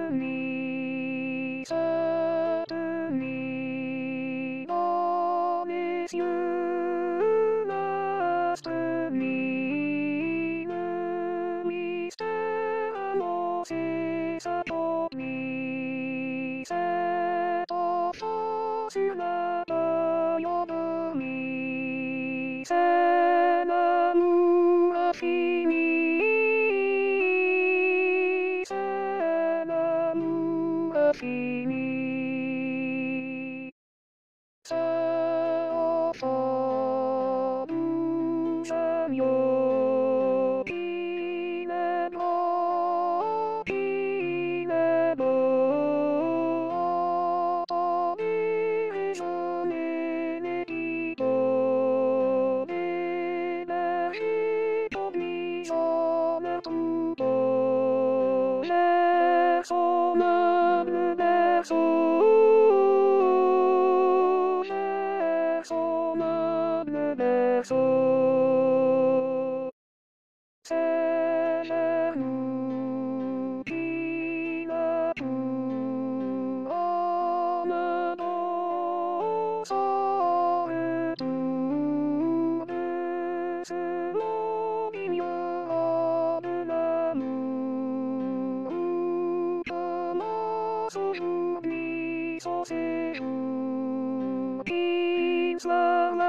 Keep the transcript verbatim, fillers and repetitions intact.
certainly, certainly, promise you masterly, mister se sato mi se to su na to yobu mi se na mu a fi mi se na mu a fi mi se o fo bu shan yo pi ne bo pi ne bo to mi so ne ne di bo ne ne hi to mi so ne tu bo ne so na ne so ne so na ne so se je nu pi na tu o na do so e tu ne se lo mi yo o na mu u ma so ju ni so se ju pi sla